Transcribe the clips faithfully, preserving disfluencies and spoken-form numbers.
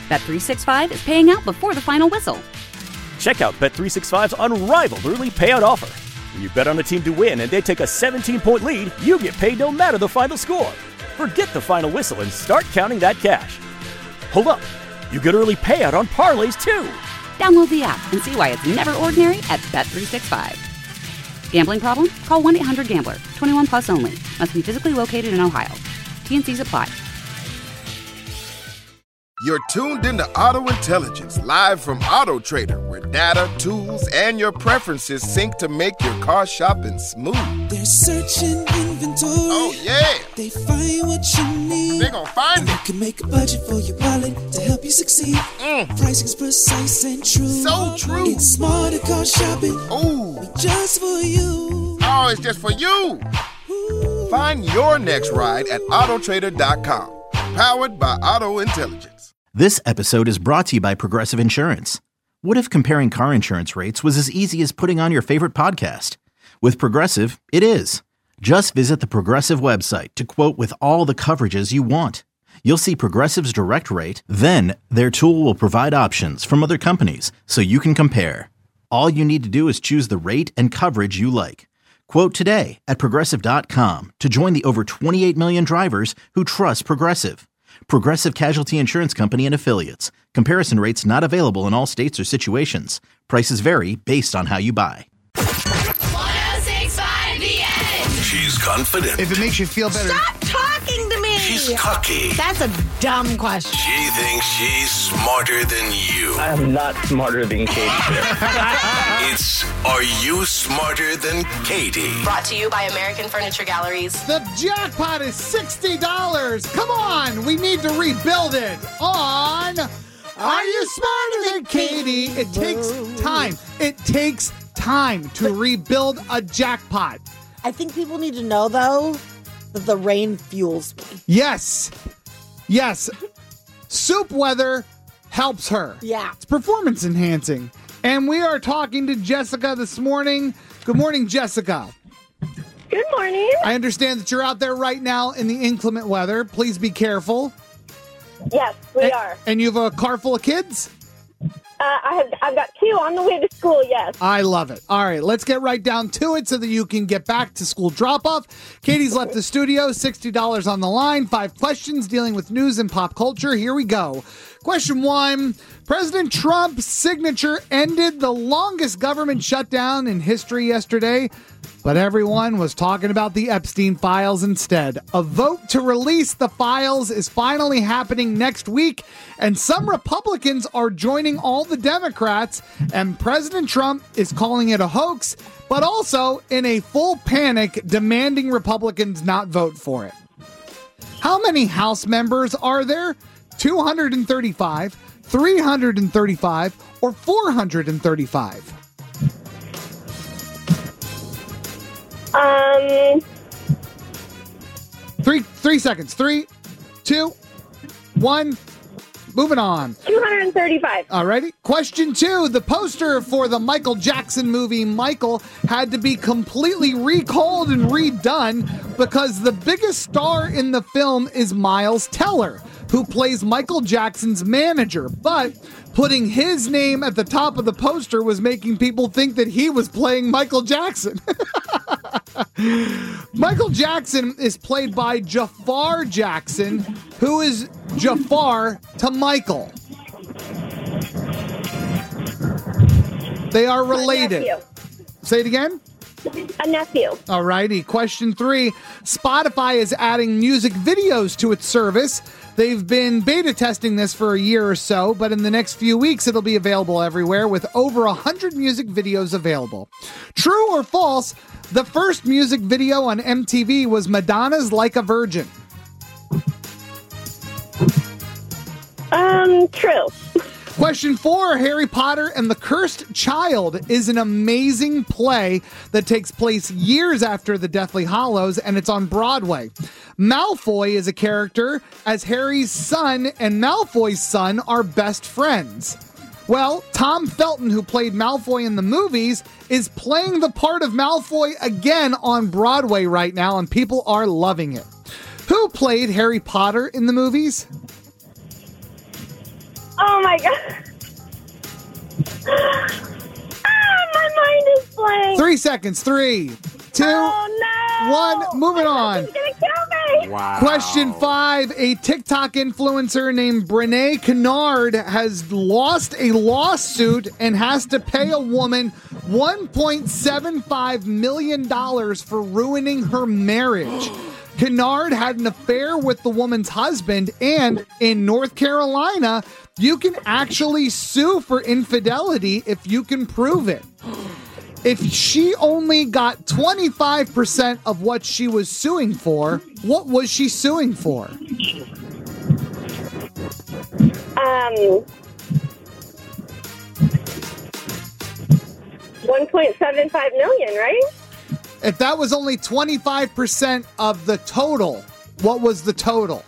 Bet three sixty-five is paying out before the final whistle. Check out Bet three sixty-five's unrivaled early payout offer. When you bet on a team to win and they take a seventeen-point lead, you get paid no matter the final score. Forget the final whistle and start counting that cash. Hold up. You get early payout on parlays, too. Download the app and see why it's never ordinary at Bet three sixty-five. Gambling problem? Call one eight hundred gambler. twenty-one plus only. Must be physically located in Ohio. T N Cs apply. You're tuned into Auto Intelligence, live from Auto Trader, where data, tools, and your preferences sync to make your car shopping smooth. They're searching inventory. Oh, yeah. They find what you need. They're gonna find and it. They can make a budget for your wallet to help you succeed. Mm. Pricing's precise and true. So true. It's smarter car shopping. Ooh. Just for you. Oh, it's just for you. Ooh. Find your next ride at auto trader dot com. Powered by Auto Intelligence. This episode is brought to you by Progressive Insurance. What if comparing car insurance rates was as easy as putting on your favorite podcast? With Progressive, it is. Just visit the Progressive website to quote with all the coverages you want. You'll see Progressive's direct rate, then their tool will provide options from other companies so you can compare. All you need to do is choose the rate and coverage you like. Quote today at progressive dot com to join the over twenty-eight million drivers who trust Progressive. Progressive Casualty Insurance Company and Affiliates. Comparison rates not available in all states or situations. Prices vary based on how you buy. one oh six point five The Edge. She's confident. If it makes you feel better. Stop talking to me. She's cocky. That's a dumb question. She thinks she's smarter than you. I am not smarter than Katie. It's Are You Smarter Than Katie? Brought to you by American Furniture Galleries. The jackpot is sixty dollars. Come on, we need to rebuild it on Are You Smarter Than Katie? It takes time. It takes time to rebuild a jackpot. I think people need to know, though, that the rain fuels me. Yes. Yes. Soup weather helps her. Yeah. It's performance enhancing. And we are talking to Jessica this morning. Good morning, Jessica. Good morning. I understand that you're out there right now in the inclement weather. Please be careful. Yes, we and, are. And you have a car full of kids? Uh, I have, I've got two on the way to school, yes. I love it. All right, let's get right down to it so that you can get back to school drop-off. Katie's left the studio, sixty dollars on the line, five questions dealing with news and pop culture. Here we go. Question one, President Trump's signature ended the longest government shutdown in history yesterday, but everyone was talking about the Epstein files instead. A vote to release the files is finally happening next week, and some Republicans are joining all the Democrats, and President Trump is calling it a hoax, but also in a full panic, demanding Republicans not vote for it. How many House members are there? two hundred thirty-five, three hundred thirty-five, or four hundred thirty-five? Um, Three, three seconds. Three, two, one. Moving on. two hundred thirty-five. Alrighty. Question two. The poster for the Michael Jackson movie Michael had to be completely recalled and redone because the biggest star in the film is Miles Teller, who plays Michael Jackson's manager. But putting his name at the top of the poster was making people think that he was playing Michael Jackson. Michael Jackson is played by Jafar Jackson, who is Jafar to Michael. They are related. Say it again. A nephew. Alrighty. Question three. Spotify is adding music videos to its service. They've been beta testing this for a year or so, but in the next few weeks, it'll be available everywhere with over one hundred music videos available. True or false, the first music video on M T V was Madonna's Like a Virgin? Um, true. Question four, Harry Potter and the Cursed Child is an amazing play that takes place years after the Deathly Hallows, and it's on Broadway. Malfoy is a character, as Harry's son and Malfoy's son are best friends. Well, Tom Felton, who played Malfoy in the movies, is playing the part of Malfoy again on Broadway right now, and people are loving it. Who played Harry Potter in the movies? Oh, God. Ah, my mind is blank. Three seconds. Three, two, oh, no. one. Moving on. He's going to kill me. Wow. Question five. A TikTok influencer named Brene Kennard has lost a lawsuit and has to pay a woman one point seven five million dollars for ruining her marriage. Kennard had an affair with the woman's husband, and in North Carolina, you can actually sue for infidelity if you can prove it. If she only got twenty-five percent of what she was suing for, what was she suing for? Um, one point seven five million, right? If that was only twenty-five percent of the total, what was the total?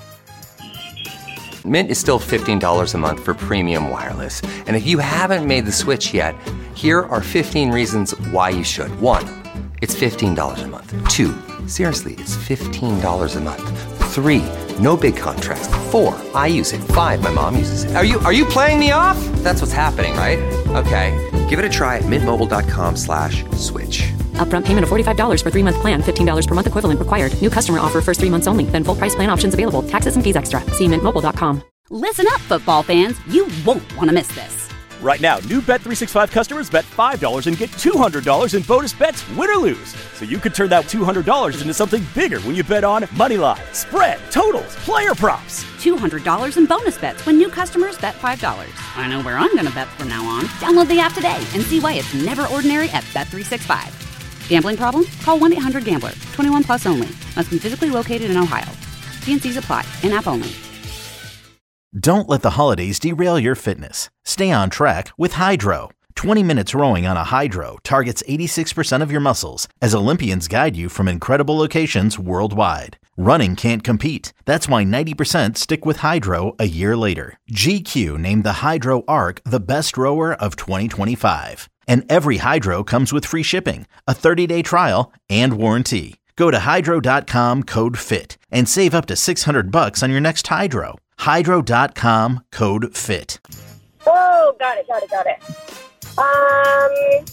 Mint is still fifteen dollars a month for premium wireless. And if you haven't made the switch yet, here are fifteen reasons why you should. One, it's fifteen dollars a month. Two, seriously, it's fifteen dollars a month. Three, no big contrast. Four, I use it. Five, my mom uses it. Are you are you playing me off? That's what's happening, right? Okay, give it a try at mintmobile.com slash switch. Upfront payment of forty-five dollars for three-month plan, fifteen dollars per month equivalent required. New customer offer first three months only. Then full price plan options available. Taxes and fees extra. See mint mobile dot com. Listen up, football fans. You won't want to miss this. Right now, new Bet three sixty-five customers bet five dollars and get two hundred dollars in bonus bets, win or lose. So you could turn that two hundred dollars into something bigger when you bet on money line, spread, totals, player props. two hundred dollars in bonus bets when new customers bet five dollars. I know where I'm going to bet from now on. Download the app today and see why it's never ordinary at Bet three sixty-five. Gambling problem? Call one eight hundred gambler. twenty-one plus only. Must be physically located in Ohio. T N Cs apply. In-app only. Don't let the holidays derail your fitness. Stay on track with Hydro. twenty minutes rowing on a Hydro targets eighty-six percent of your muscles as Olympians guide you from incredible locations worldwide. Running can't compete. That's why ninety percent stick with Hydro a year later. G Q named the Hydro Arc the best rower of twenty twenty-five. And every Hydro comes with free shipping, a thirty-day trial, and warranty. Go to hydro dot com, code FIT, and save up to six hundred bucks on your next Hydro. hydro dot com, code FIT. Oh, got it, got it, got it. Um,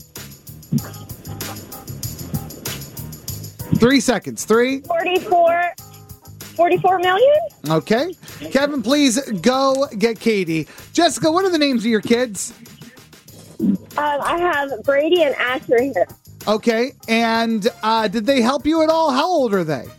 Three seconds. Three. forty-four, forty-four million? Okay. Kevin, please go get Katie. Jessica, what are the names of your kids? Um, I have Brady and Asher here. Okay. And uh, did they help you at all? How old are they?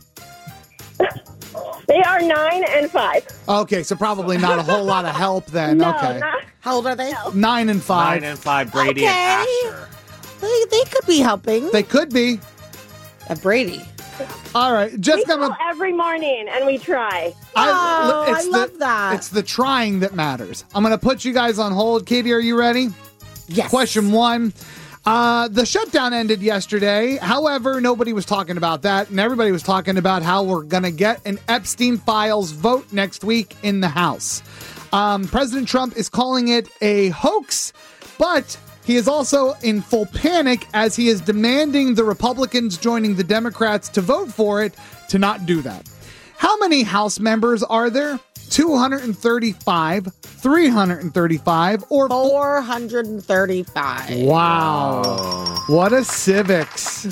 They are nine and five. Okay, so probably not a whole lot of help then. No, okay. not- How old are they? Nine and five. Nine and five, Brady Okay. and Asher. They, they could be helping. They could be. At Brady. All right. We Jessica, I'm call a- every morning and we try. Oh, I it's love the, that. It's the trying that matters. I'm going to put you guys on hold. Katie, are you ready? Yes. Question one. Uh, the shutdown ended yesterday. However, nobody was talking about that, and everybody was talking about how we're going to get an Epstein Files vote next week in the House. Um, President Trump is calling it a hoax, but he is also in full panic as he is demanding the Republicans joining the Democrats to vote for it to not do that. How many House members are there? two hundred thirty-five, three hundred thirty-five, or four hundred thirty-five. Wow. What a civics.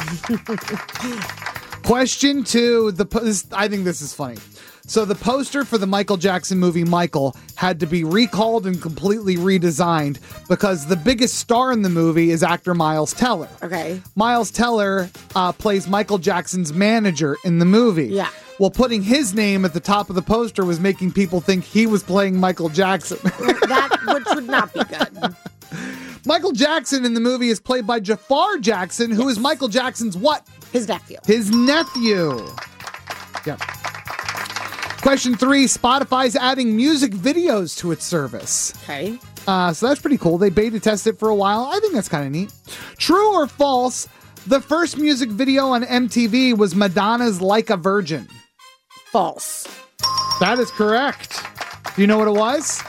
Question two. The po- this, I think this is funny. So the poster for the Michael Jackson movie Michael had to be recalled and completely redesigned because the biggest star in the movie is actor Miles Teller. Okay. Miles Teller uh, plays Michael Jackson's manager in the movie. Yeah. Well, putting his name at the top of the poster was making people think he was playing Michael Jackson. That which would not be good. Michael Jackson in the movie is played by Jafar Jackson, who is Michael Jackson's what? His nephew. His nephew. Yep. Question three, Spotify's adding music videos to its service. Okay. Uh, so that's pretty cool. They beta tested it for a while. I think that's kind of neat. True or false, the first music video on M T V was Madonna's Like a Virgin. False. That is correct. Do you know what it was?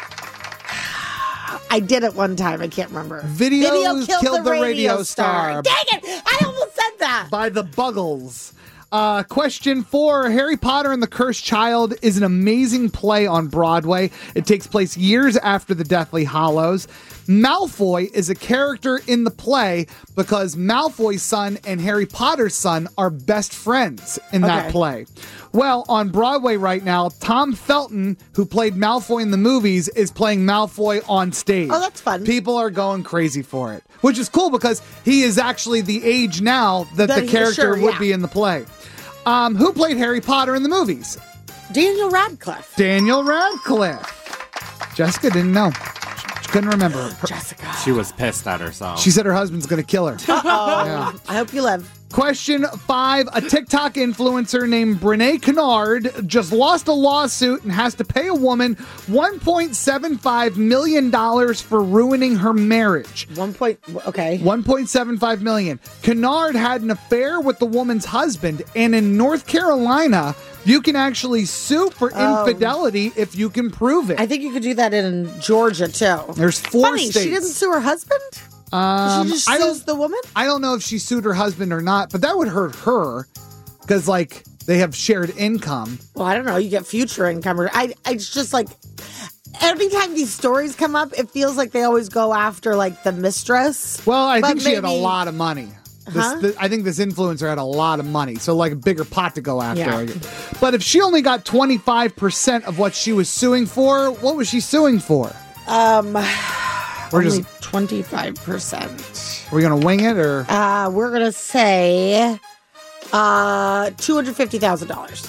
I did it one time. I can't remember. Video, Video killed, killed the, the radio, radio star. star. Dang it! I almost said that. By the Buggles. Uh, question four, Harry Potter and the Cursed Child is an amazing play on Broadway. It takes place years after the Deathly Hallows. Malfoy is a character in the play because Malfoy's son and Harry Potter's son are best friends in that Okay. play. Well, on Broadway right now, Tom Felton, who played Malfoy in the movies, is playing Malfoy on stage. Oh, that's fun. People are going crazy for it, which is cool because he is actually the age now that That the he- character sure, would yeah. be in the play. Um, who played Harry Potter in the movies? Daniel Radcliffe. Daniel Radcliffe. Jessica didn't know. She couldn't remember. Her- Jessica. She was pissed at herself. She said her husband's going to kill her. Uh-oh. Yeah. I hope you live. Question five. A TikTok influencer named Brene Kennard just lost a lawsuit and has to pay a woman one point seven five million dollars for ruining her marriage. One point, okay. one point seven five million dollars. Kennard had an affair with the woman's husband, and in North Carolina, you can actually sue for Oh. infidelity if you can prove it. I think you could do that in Georgia, too. There's four Funny, states. she didn't sue her husband? Um, she just I sues don't, the woman? I don't know if she sued her husband or not, but that would hurt her because, like, they have shared income. Well, I don't know. You get future income. Or I, I, it's just like, every time these stories come up, it feels like they always go after, like, the mistress. Well, I But think she had a maybe- lot of money. This, Huh? th- I think this influencer had a lot of money, so like a bigger pot to go after. Yeah. But if she only got twenty-five percent of what she was suing for, what was she suing for? Um, We're only just twenty-five percent. we're gonna wing it, or Uh, we're going to say uh, two hundred fifty thousand dollars.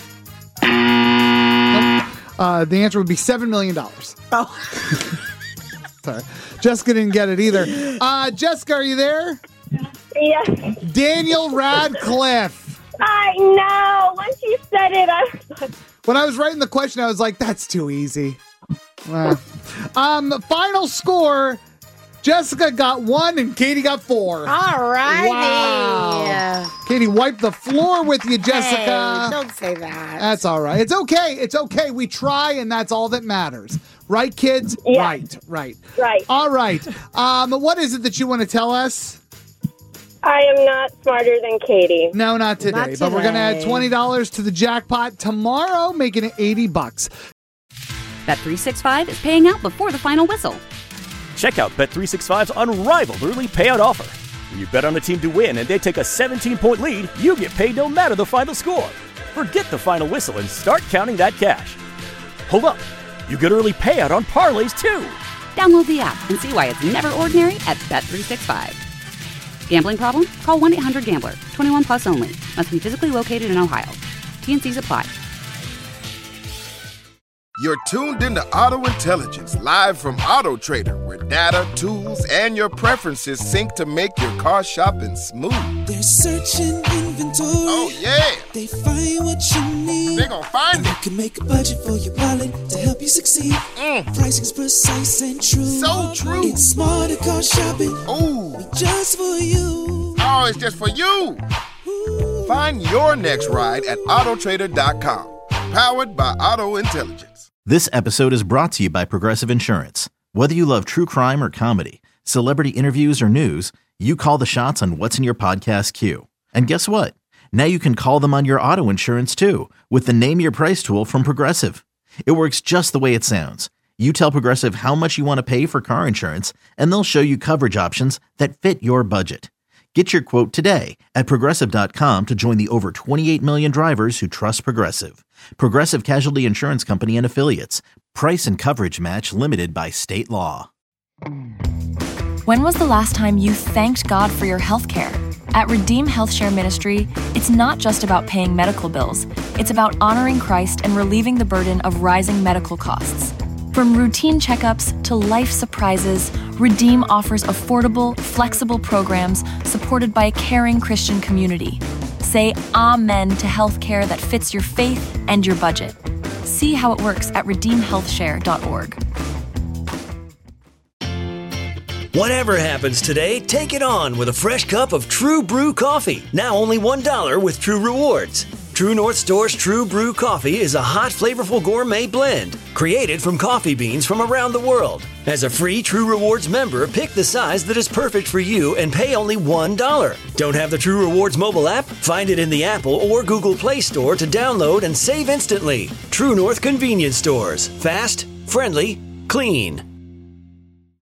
uh, the answer would be seven million dollars. Oh. Sorry, Jessica didn't get it either. Uh, Jessica, are you there? Yes. Daniel Radcliffe. I know. Once you said it, I was like, When I was writing the question, I was like, "That's too easy." Uh, um, final score: Jessica got one and Katie got four. All righty. Wow. Katie wiped the floor with you, Jessica. Hey, don't say that. That's all right. It's okay. It's okay. We try, and that's all that matters. Right, kids? Yeah. Right, right. Right. All right. Um, what is it that you want to tell us? I am not smarter than Katie. No, not today. Not But we're going to add today. twenty dollars to the jackpot tomorrow, making it eighty bucks. Bet three sixty-five is paying out before the final whistle. Check out Bet three sixty-five's unrivaled early payout offer. When you bet on a team to win and they take a seventeen-point lead, you get paid no matter the final score. Forget the final whistle and start counting that cash. Hold up. You get early payout on parlays, too. Download the app and see why it's never ordinary at Bet three sixty-five. Gambling problem? Call one eight hundred gambler. twenty-one plus only. Must be physically located in Ohio. T N Cs apply. You're tuned into Auto Intelligence, live from Auto Trader, where data, tools, and your preferences sync to make your car shopping smooth. They're searching inventory. Oh, yeah. They find what you need. They gon' find and it. You can make a budget for your wallet to help you succeed. Mm. Pricing's precise and true. So true. It's smarter car shopping. Ooh. Just for you. Oh, it's just for you. Find your next ride at auto trader dot com. Powered by Auto Intelligence. This episode is brought to you by Progressive Insurance. Whether you love true crime or comedy, celebrity interviews or news, you call the shots on what's in your podcast queue. And guess what? Now you can call them on your auto insurance too with the Name Your Price tool from Progressive. It works just the way it sounds. You tell Progressive how much you want to pay for car insurance, and they'll show you coverage options that fit your budget. Get your quote today at Progressive dot com to join the over twenty-eight million drivers who trust Progressive. Progressive Casualty Insurance Company and Affiliates. Price and coverage match limited by state law. When was the last time you thanked God for your health care? At Redeem Health Share Ministry, it's not just about paying medical bills. It's about honoring Christ and relieving the burden of rising medical costs. From routine checkups to life surprises, Redeem offers affordable, flexible programs supported by a caring Christian community. Say amen to healthcare that fits your faith and your budget. See how it works at redeem health share dot org. Whatever happens today, take it on with a fresh cup of True Brew coffee. Now only one dollar with True Rewards. True North Store's True Brew Coffee is a hot, flavorful gourmet blend created from coffee beans from around the world. As a free True Rewards member, pick the size that is perfect for you and pay only one dollar. Don't have the True Rewards mobile app? Find it in the Apple or Google Play Store to download and save instantly. True North Convenience Stores. Fast, friendly, clean.